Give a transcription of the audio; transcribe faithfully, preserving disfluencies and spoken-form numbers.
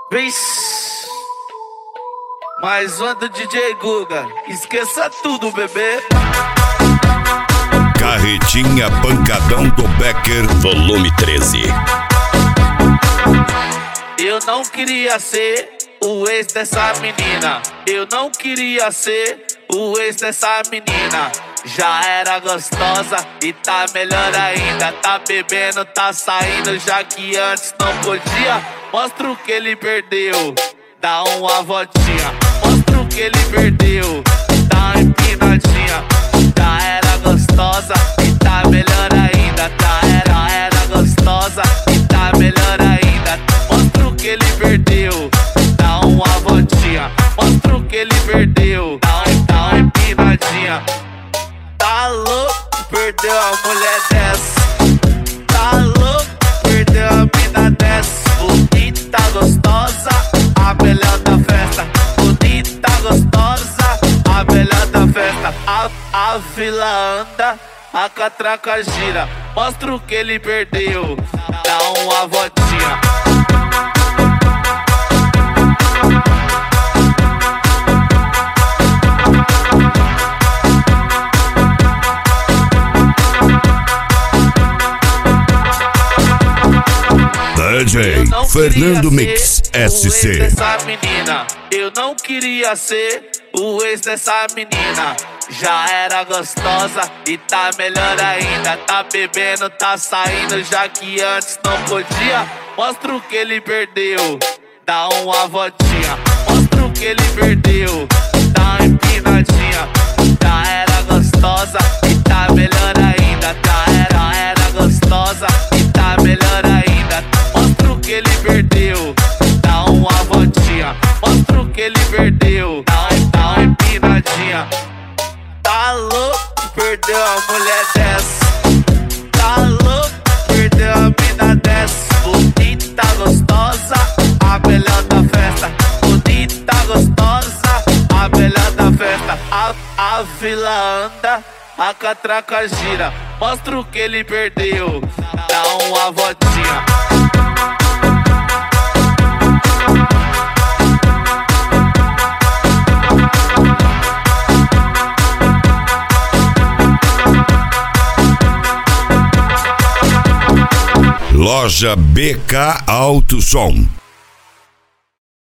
Vixe, mais uma do D J Guga. Esqueça tudo, bebê. Carretinha Pancadão do Becker, volume treze. Eu não queria ser o ex dessa menina. Eu não queria ser o ex dessa menina. Já era gostosa e tá melhor ainda. Tá bebendo, tá saindo, já que antes não podia. Mostra o que ele perdeu, dá uma voltinha. Mostra o que ele perdeu, dá uma empinadinha. Já era gostosa e tá melhor ainda. Tá era, era gostosa e tá melhor ainda. Mostra o que ele perdeu, dá uma voltinha. Mostra o que ele perdeu, dá uma, dá uma empinadinha. Tá louco, perdeu a mulher dessa. Tá louco, perdeu a mina dessa. Bonita, gostosa, a melhor da festa. Bonita, gostosa, a melhor da festa. A, a fila anda, a catraca gira. Mostra o que ele perdeu, dá uma voltinha. D J Fernando Mix S C. Dessa menina. Eu não queria ser o ex dessa menina. Já era gostosa e tá melhor ainda. Tá bebendo, tá saindo, já que antes não podia. Mostra o que ele perdeu, dá uma voltinha. Mostra o que ele perdeu, dá uma empinadinha. Já era gostosa e tá melhor ainda. Já era, era gostosa e tá melhor ainda. Mostra o que ele perdeu, dá uma voltinha. Mostra o que ele perdeu, dá uma, dá uma empinadinha. Tá louco, perdeu a mulher dessa. Tá louco, perdeu a mina dessa. Bonita, gostosa, a melhor da festa. Bonita, gostosa, a melhor da festa. A, a fila anda, a catraca gira. Mostra o que ele perdeu, dá uma voltinha. Loja B K Alto Som.